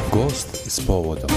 Gost s povodom.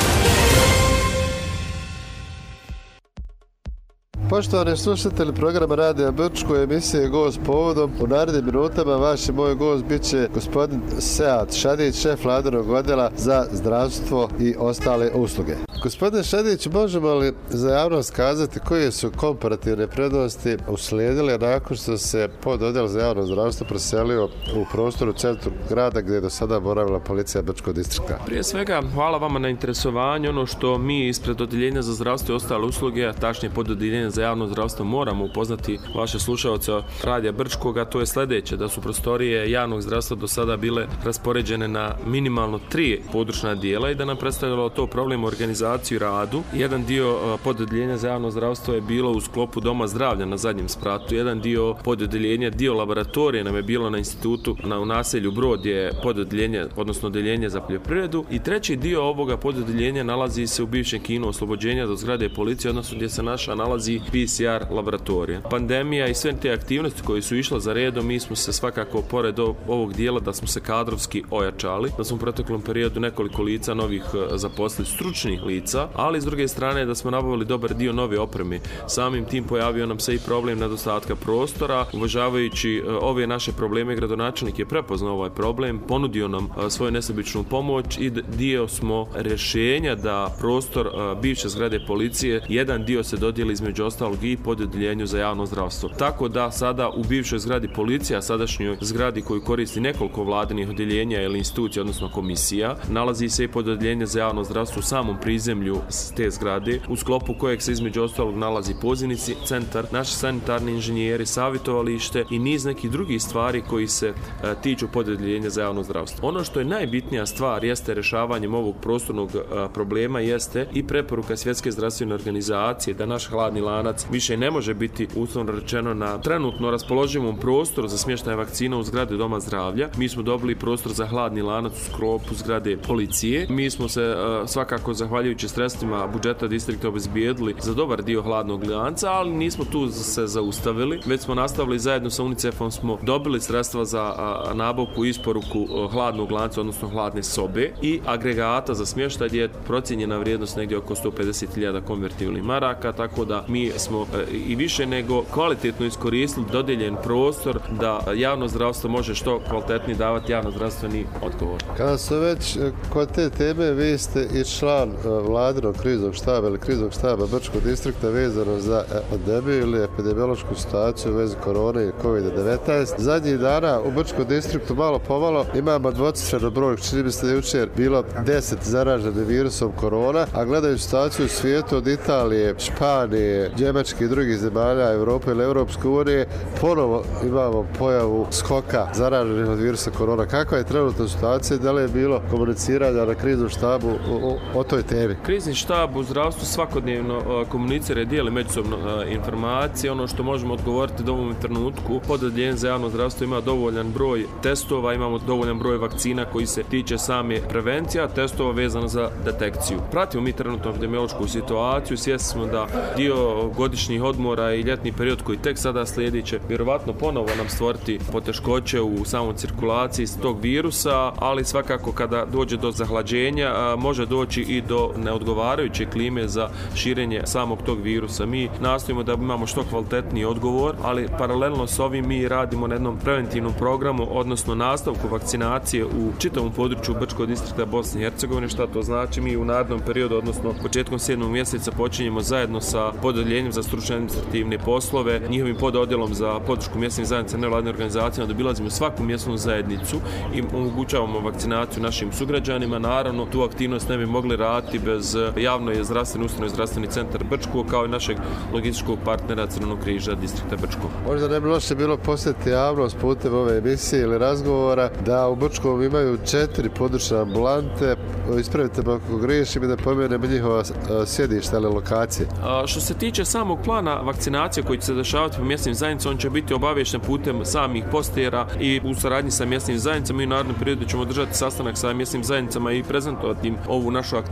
Poštovani slušatelji programa Radija Brčko, emisije Gost s povodom. U narednim minutama vaš i moj gost bit će gospodin Sead Šadić, šef Vladinog odjela za zdravstvo i ostale usluge. Gospodine Šadić, možemo li za javnost kazati koje su komparativne prednosti uslijedile nakon što se pododjel za javno zdravstvo preselio u prostor u centru grada gdje je do sada boravila policija Brčkog distrikta? Prije svega, hvala vama na interesovanju. Ono što mi ispred odjeljenja za zdravstvo i ostale usluge, a tačnije pod odjeljenja za javno zdravstvo, moramo upoznati vaše slušaoce Radija Brčkoga, to je sljedeće, da su prostorije javnog zdravstva do sada bile raspoređene na minimalno 3 područna dijela i da nam predstavljalo to problem organizaciju i radu. Jedan dio pododjeljenja za javno zdravstvo je bilo u sklopu doma zdravlja na zadnjem spratu, jedan dio pododjeljenja, dio laboratorije nam je bilo na institutu u naselju Brod je pododjeljenje, odnosno odjeljenje za poljoprivredu, i treći dio ovoga pododjeljenja nalazi se u bivšem kinu Oslobođenja do zgrade policije, odnosno gdje se naša nalazi PCR laboratorija. Pandemija i sve te aktivnosti koje su išle za redom, mi smo se svakako pored ovog dijela da smo se kadrovski ojačali, da smo u proteklom periodu nekoliko lica novih zaposlili, stručnih lica, ali s druge strane da smo nabavili dobar dio nove opreme. Samim tim pojavio nam se i problem nedostatka prostora. Uvažavajući ove naše probleme, gradonačelnik je prepoznao ovaj problem, ponudio nam svoju nesebičnu pomoć i dio smo rješenja da prostor bivše zgrade policije, jedan dio se dodijeli između ostalog i pododjeljenju za javno zdravstvo. Tako da sada u bivšoj zgradi policije, a sadašnjoj zgradi koju koristi nekoliko vladinih odjeljenja ili institucija, odnosno komisija, nalazi se i pododjeljenje za javno zdravstvo u samom prizemlju te zgrade, u sklopu kojeg se između ostalog nalazi pozivni centar, naši sanitarni inženjeri, savjetovalište i niz nekih drugih stvari koji se tiču pododjeljenja za javno zdravstvo. Ono što je najbitnija stvar jeste rješavanjem ovog prostornog problema jeste i preporuka Svjetske zdravstvene organizacije da naš hladni lanac više ne može biti, uslovno rečeno, na trenutno raspoloživom prostoru za smještaj vakcina u zgradi doma zdravlja. Mi smo dobili prostor za hladni lanac u sklopu zgrade policije. Mi smo se svakako zahvaljujući sredstvima budžeta distrikta obezbijedili za dobar dio hladnog lanca, ali nismo tu se zaustavili, već smo nastavili zajedno sa UNICEF-om, smo dobili sredstva za nabavku i isporuku hladnog lanca, odnosno hladne sobe i agregata za smještaj gdje je procijenjena vrijednost negdje oko 150.000 konvertibilnih maraka, tako da mi smo i više nego kvalitetno iskoristili dodijeljen prostor da javno zdravstvo može što kvalitetnije davati javno zdravstveni odgovor. Kada se već kod te teme, vi ste i član Vladinog kriznog štaba ili kriznog štaba Brčkog distrikta vezano za pandemiju ili epidemiološku situaciju u vezi korone i COVID-19. Zadnjih dana u Brčkom distriktu malo pomalo imamo dvocifreni broj, čini mi se da je jučer bilo 10 zaraženih virusom korona, a gledajući situaciju u svijetu od Italije, Španije, Njemačke i drugih zemalja Europe ili Europske unije, ponovo imamo pojavu skoka zaraženih od virusa korona. Kakva je trenutna situacija? Da li je bilo komuniciranja na kriznom štabu o toj temi? Krizni štab u zdravstvu svakodnevno komunicira i dijeli međusobno informacije. Ono što možemo odgovoriti da u ovom trenutku pododjeljenje za javno zdravstvo ima dovoljan broj testova, imamo dovoljan broj vakcina koji se tiče same prevencija, testova vezano za detekciju. Pratimo mi trenutno epidemiološku situaciju, svjesni smo da dio godišnjih odmora i ljetni period koji tek sada slijedi će vjerovatno ponovo nam stvoriti poteškoće u samoj cirkulaciji tog virusa, ali svakako kada dođe do zahlađenja može doći i do neodgovarajuće klime za širenje samog tog virusa. Mi nastojimo da imamo što kvalitetniji odgovor, ali paralelno s ovim mi radimo na jednom preventivnom programu, odnosno nastavku vakcinacije u čitavom području Brčkog distrikta Bosne i Hercegovine. Šta to znači? Mi u narednom periodu, odnosno početkom 7. mjeseca počinjemo zajedno sa pododjeljenjem za stručne administrativne poslove, njihovim pododjelom za podršku mjesnih zajednica nevladnim organizacijama, da obilazimo svaku mjesnu zajednicu i omogućavamo vakcinaciju našim sugrađanima. Naravno, tu aktivnost ne bi mogli raditi bez javno zdravstvene ustanove Zdravstveni centar Brčko, kao i našeg logističkog partnera Crvenog križa distrikta Brčko. Možda ne bi loše bilo posjetiti javnost putem ove emisije ili razgovora da u Brčkom imaju 4 područne ambulante. Ispravite me ako griješim i da pomenemo njihova sjedišta ili lokacije. Što se tiče samog plana vakcinacije koji će se dešavati po mjesnim zajednicama, on će biti obavješten putem samih postera i u saradnji sa mjesnim zajednicama. Mi u narednom periodu ćemo držati sastanak sa mjesnim zajednicama i prezentovati im ovu našu aktivnost.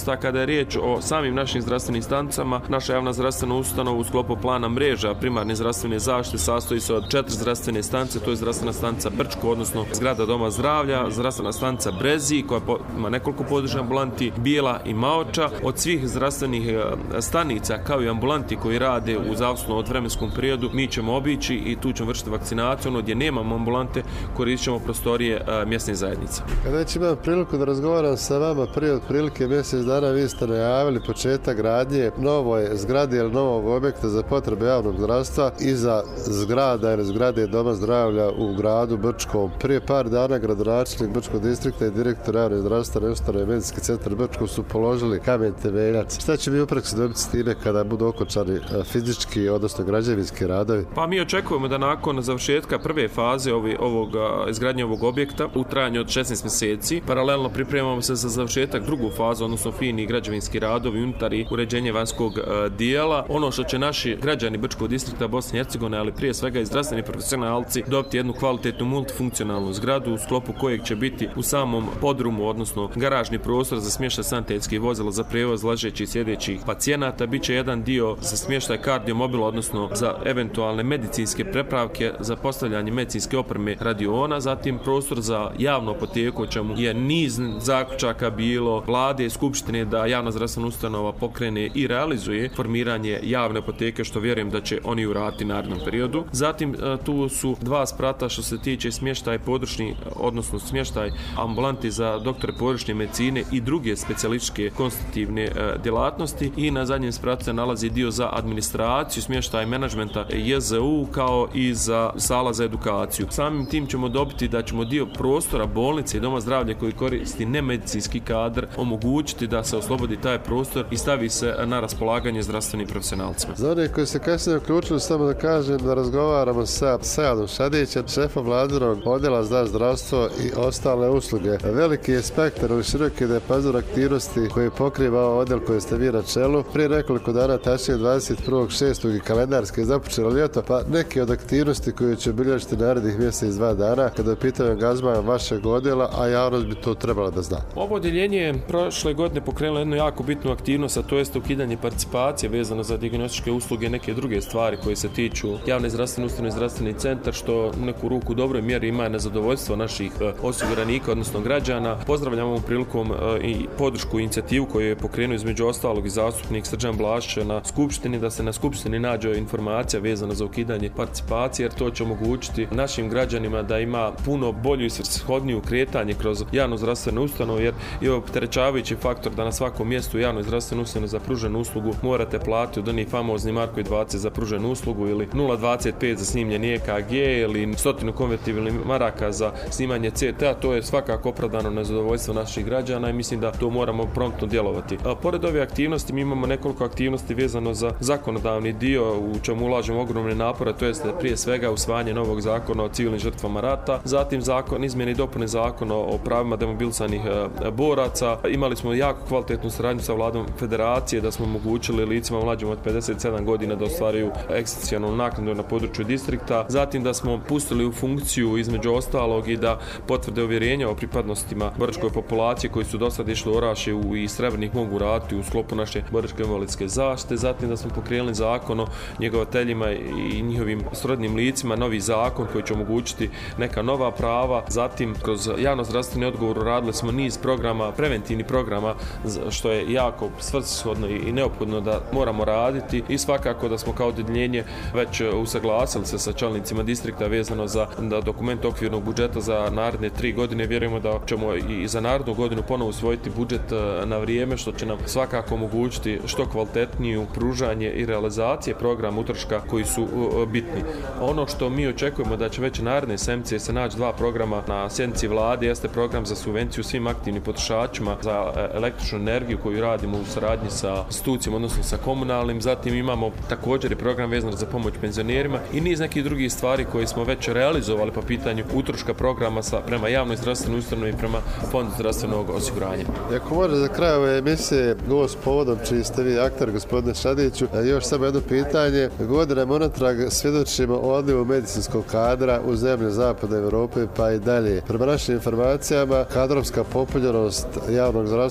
propusta kada je riječ o samim našim zdravstvenim stanicama. Naša javna zdravstvena ustanova u sklopu plana mreža primarne zdravstvene zaštite sastoji se od 4 zdravstvene stanice, to je zdravstvena stanica Brčko, odnosno zgrada Doma zdravlja, zdravstvena stanica Brezi koja ima nekoliko područnih ambulanti, Bijela i Maoča. Od svih zdravstvenih stanica kao i ambulanti koji rade u zavisno od vremenskom periodu mi ćemo obići i tu ćemo vršiti vakcinaciju. Ono gdje nemamo ambulante koristit ćemo prostorije mjesne zajednice. Kada već imam priliku da razgovaram sa vama prije otprilike mjesec dana, vi ste najavili početak gradnje novoj zgradi ili novog objekta za potrebe javnog zdravstva iza zgrada ili zgrade Doma zdravlja u gradu Brčkom. Prije par dana gradonačelnik Brčkog distrikta i direktor javne zdravstvene ustanove Medicinski centar Brčko su položili kamen temeljac. Šta će mi u praksi dobiti s time kada budu okončani fizički, odnosno građevinski radovi? Pa mi očekujemo da nakon završetka prve faze izgradnje ovog objekta u trajanju od 16 mjeseci, paralelno pripremamo se za završetak drugu fazu, odnosno fini građevinski radovi unutar i uređenje vanjskog dijela. Ono što će naši građani Brčkog distrikta Bosne i Hercegovine, ali prije svega i zdravstveni profesionalci, dobiti jednu kvalitetnu multifunkcionalnu zgradu u sklopu kojeg će biti u samom podrumu, odnosno garažni prostor za smještaj sanitetskih vozila za prijevoz ležećih i sjedećih pacijenata. Biće jedan dio za smještaj kardiomobila, odnosno za eventualne medicinske prepravke, za postavljanje medicinske opreme radiona, zatim prostor za javnu apoteku, čemu je niz zaključaka bilo vlade i skupštine da javna zdravstvena ustanova pokrene i realizuje formiranje javne apoteke, što vjerujem da će oni uraditi u narednom periodu. Zatim tu su dva sprata što se tiče smještaj područni, odnosno smještaj ambulanti za doktore područne medicine i druge specijalističke konstitutivne djelatnosti, i na zadnjem spratu se nalazi dio za administraciju, smještaj menadžmenta JZU kao i za sala za edukaciju. Samim tim ćemo dobiti da ćemo dio prostora bolnice i Doma zdravlja koji koristi nemedicinski kadar omogućiti da se oslobodi taj prostor i stavi se na raspolaganje zdravstvenim profesionalcima. Za one koji se kasnije uključili, samo da kažem da razgovaramo sa Sejadom Šadićem, šefom vladinog odjela za zdravstvo i ostale usluge. Veliki je spektar ili široki dijapazon aktivnosti koji pokriva odjel koji ste vi na čelu. Prije nekoliko dana, tačnije 21.6. i kalendarski započelo ljeto, pa neke od aktivnosti koje će obilježiti narednih mjesec 2 dana kada je pitanje angažman vašeg odjela, a javnost bi to trebala da zna. Ovo odjeljenje je prošle godine pokrenulo jednu jako bitnu aktivnost, a to jest ukidanje participacije vezano za dijagnostičke usluge i neke druge stvari koje se tiču javne zdravstvene ustanove i zdravstveni centar, što u neku ruku u dobroj mjeri ima nezadovoljstvo naših osiguranika, odnosno građana. Pozdravljam ovom prilikom i podršku inicijativu koju je pokrenuo između ostalog i zastupnik Srđan Blašić na skupštini, da se na skupštini nađe informacija vezana za ukidanje participacije, jer to će omogućiti našim građanima da ima puno bolju i svrsishodniju kretanje kroz javnu zdravstvenu ustanovu, jer je opterećavajući faktor da na svakom mjestu javnoj zdravstvenoj ustanovi za pruženu uslugu morate platiti od onih famozni Markovi 20 za pruženu uslugu ili 0,25 za snimljeni EKG ili 100 konvertibilnih maraka za snimanje CT-a. To je svakako opravdano nezadovoljstvo naših građana i mislim da to moramo promptno djelovati. Pored ove aktivnosti mi imamo nekoliko aktivnosti vezano za zakonodavni dio u čemu ulažemo ogromne napore, to jest prije svega usvajanje novog zakona o civilnim žrtvama rata, zatim izmjene i dopune zakona o pravima demobilisanih boraca. Imali smo jako kvalitetnu saradnju sa vladom federacije da smo omogućili licima mlađim od 57 godina da ostvaruju egzistencijalnu naknadu na području distrikta, zatim da smo pustili u funkciju između ostalog i da potvrde uvjerenja o pripadnostima boračkoj populacije koji su do sada išli u Orašje i Srebrnik mogu raditi u sklopu naše boračke invalidske zaštite, zatim da smo pokrenuli zakon o njegovateljima i njihovim srodnim licima, novi zakon koji će omogućiti neka nova prava, zatim kroz javno zdravstveni odgovor radili smo niz programa, preventivnih programa, što je jako svrsishodno i neophodno da moramo raditi, i svakako da smo kao odjeljenje već usaglasili se sa čelnicima distrikta vezano za dokument okvirnog budžeta za naredne 3 godine. Vjerujemo da ćemo i za narednu godinu ponovo usvojiti budžet na vrijeme, što će nam svakako omogućiti što kvalitetniju pružanje i realizacije programa utroška koji su bitni. Ono što mi očekujemo da će već naredne sedmice se naći 2 programa na sjednici vlade jeste program za subvenciju svim aktivnim potrošačima za električnu energiju koju radimo u saradnji sa institucijama, odnosno sa komunalnim. Zatim imamo također i program vezan za pomoć penzionerima i niz nekih drugih stvari koje smo već realizovali po pitanju utroška programa prema javnoj zdravstvenoj ustanovi i prema Fondu zdravstvenog osiguranja. Ako može za kraj ove emisije gost povodom čiji ste vi aktor, gospodine Šadiću, još samo jedno pitanje. Godinama unatrag svjedočimo o odlivu medicinskog kadra u zemlje zapadne Europe pa i dalje. Prema našim informacijama, kadrovska popunjenost javnog zdravstva u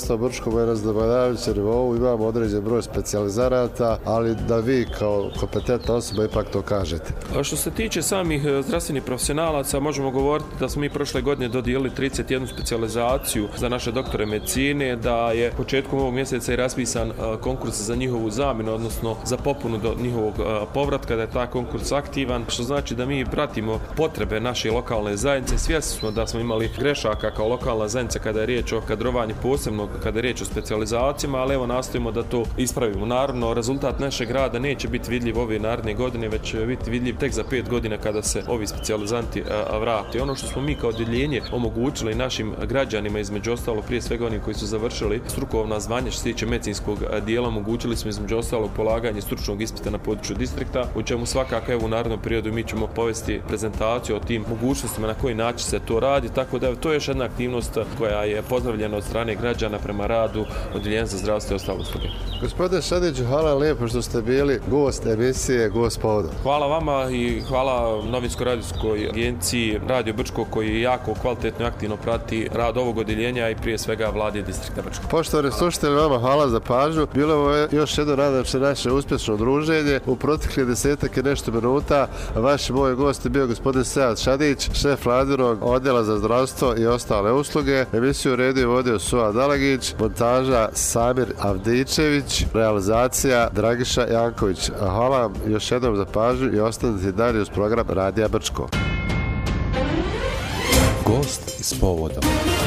Brčkom je na zadovoljavajućem nivou, imamo određen broj specijalizanata, ali da vi kao kompetentna osoba ipak to kažete. Što se tiče samih zdravstvenih profesionalaca, možemo govoriti da smo mi prošle godine dodijelili 31 specijalizaciju za naše doktore medicine, da je početkom ovog mjeseca i raspisan konkurs za njihovu zamjenu, odnosno za popunu do njihovog povratka, da je taj konkurs aktivan, što znači da mi pratimo potrebe naše lokalne zajednice. Svjesni smo da smo imali grešaka kao lokalna zajednica kada je riječ o kadrovanju, posebno kada je riječ o specijalizacijama, ali evo nastojimo da to ispravimo. Naravno, rezultat našeg rada neće biti vidljiv ove naredne godine, već će biti vidljiv tek za 5 godina kada se ovi specijalizanti vrati. Ono što smo mi kao odjeljenje omogućili našim građanima, između ostalo prije svega onim koji su završili strukovna zvanja što se tiče medicinskog dijela, omogućili smo između ostalog polaganje stručnog ispita na području distrikta, u čemu svakako evo u narednom periodu mi ćemo povesti prezentaciju o tim mogućnostima na koji način se to radi, tako da to je još jedna aktivnost koja je pozdravljena od strane građana prema radu Odjeljenja za zdravstvo i ostale usluge. Gospodine Šadiću, hvala lijepo što ste bili gost emisije Gost povodom. Hvala vama i hvala novinsko-radijskoj agenciji Radio Brčko koji jako kvalitetno i aktivno prati rad ovog odjeljenja i prije svega vlade distrikta Brčko. Poštovani slušatelji, vama hvala za pažnju. Bilo je još jedno nadam se naše uspješno druženje. U proteklih 10 i nešto minuta vaš moj gost je bio gospodin Sead Šadić, šef Vladinog odjela za zdravstvo i ostale usluge. Emisiju redio vodio Suad Dalagić, montaža Samir Avdičević, realizacija Dragiša Janković. Hvala vam još jednom za pažnju i ostanite dalje uz program Radija Brčko. Gost s povodom.